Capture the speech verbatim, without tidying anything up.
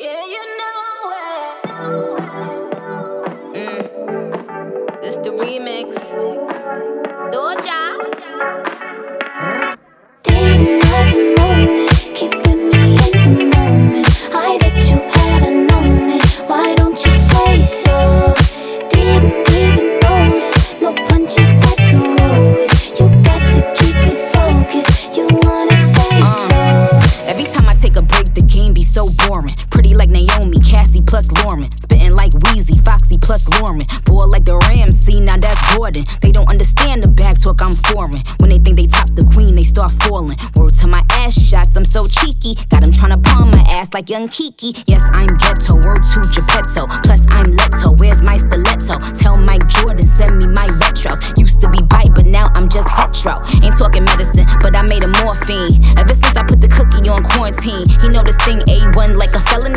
Yeah, you know it. Mm. This the remix. Doja. Didn't have to moan it, keeping me in the moment. I that you hadn't known it, why don't you say so? Didn't even notice, no punches that to roll with. You got to keep me focused, you wanna say uh, so. Every time I take a break, the game be so boring. Pretty like Naomi, Cassie plus Lauren. Spitting like Weezy, Foxy plus Lauren. Boy like the Ramsey, now that's Gordon. They don't understand the back talk, I'm foreign. When they think they top the queen, they start falling. Word to my ass shots, I'm so cheeky. Got them tryna palm my ass like young Kiki. Yes, I'm ghetto, word to Geppetto. Plus I'm Leto, where's my stiletto? Tell Mike Jordan, send me my retros. Used to be bite, but now I'm just hetero. Ain't talking medicine, but I made a morphine. Ever since I put the cookie on quarantine, he know this thing A one like a felony.